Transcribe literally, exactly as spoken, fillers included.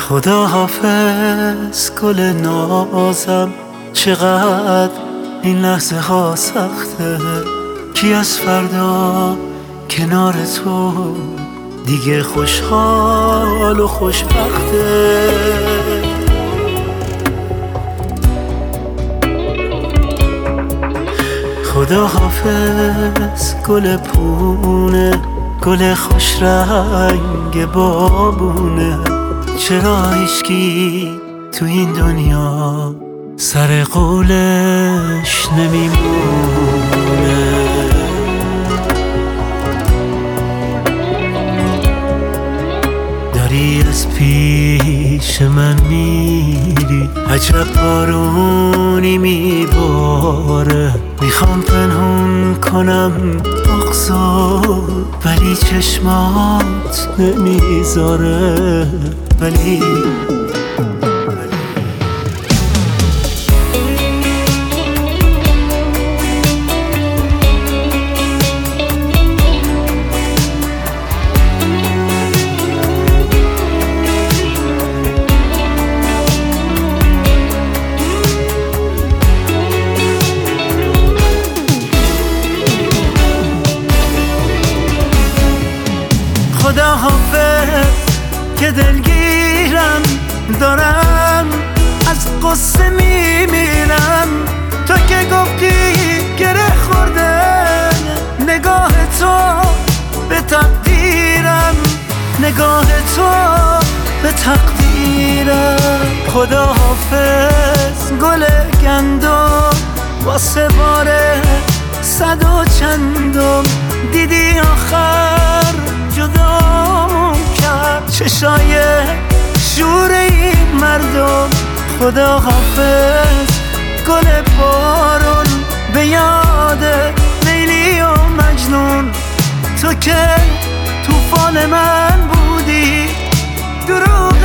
خدا حافظ گل نازم، چقدر این لحظه ها سخته. کی از فردا کنار تو دیگه خوشحال و خوشبخته. خدا حافظ گل پونه، گل خوش رنگ بابونه. چرا هیچکی تو این دنیا سر قولش نمیمونه؟ داری از پیش من میری، عجب بارونی میباره. میخوام پنهون کنم بغضو ولی چشمات نمیذاره. ولی خدا حافظ که دلگیرم، دارم از قصه میمیرم. تو که گفتی گره خورده نگاه تو به تقدیرم، نگاه تو به تقدیرم. خدا حافظ گل گندم، واسه باره صد و چندم. دیدی آخر جدامون کرد چشای شور این مردم. خدا حافظ گل بارون، به یاد لیلی و مجنون. تو که توفان من بودی، درود